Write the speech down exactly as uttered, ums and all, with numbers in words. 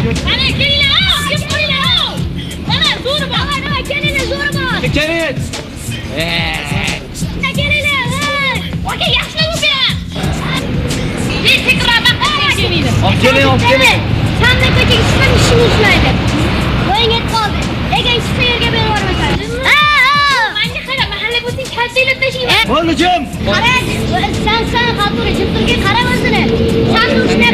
Mana kelinglar, kim qo'yinglar. Mana zo'r bor. Mana kelinglar, zo'r bor. Keling. Oke, yaxshilab o'qing. Men tekrorman, kelmaydi. Olib keling, olib keling. Sandiq ko'chaga chiqib ishini ishlaydi. O'yin yetib qoldi. Egan chiqsa yerga berib yubormasan. Ha, ha. Menga qara, mahalla bo'lsang kaltaylab tashlayman. Bo'ldi, jim. Qarang, sen sen xalqni jim turga qarab o'zini. Sen